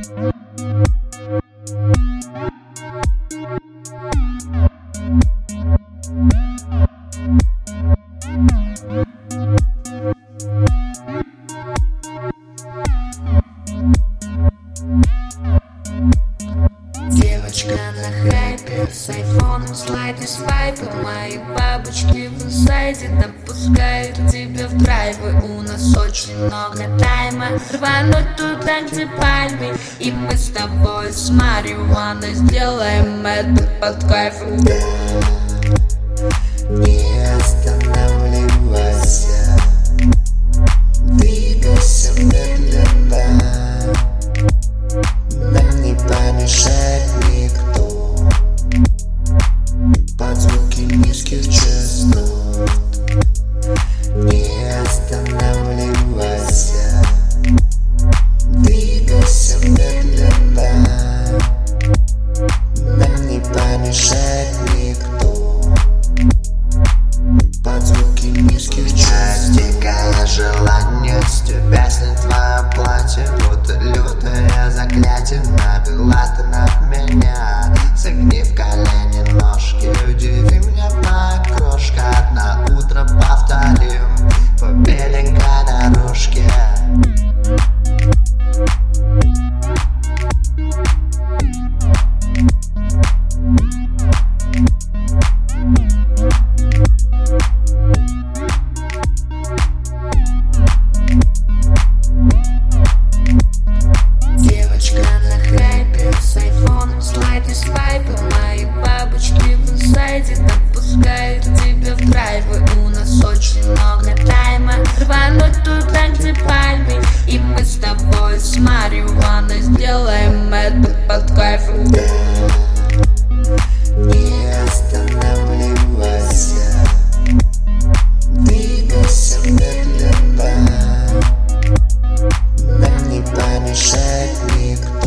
Девочка на хайпе, с айфоном слайды свайпы. Мои бабочки в инсайде допускают тебя в драйвы. У нас очень много тайма, рвануть туда, где пальмы. И мы с тобой с марихуаной сделаем это под кайфом. Не останавливайся, двигайся медленно, нам не помешает никто. Под звуки низких частот не останавливайся, двигайся медленно, нам не помешает никто. Под звуки низких частот дикое желание с тебя снять твое платье, будто лютое заклятие навела ты на меня. Согни в колени ножки, удиви меня, моя крошка. На утро повторим по беленькой дорожке. Девочка на хайпе, с айфоном слайды свайпы. Мои бабочки в инсайде допускают тебя в драйвы. У нас очень много тайма, рвануть туда, где пальмы. И мы с тобой с марихуаной сделаем это под кайфом. Не останавливайся, двигайся медленно, нам не помешает никто.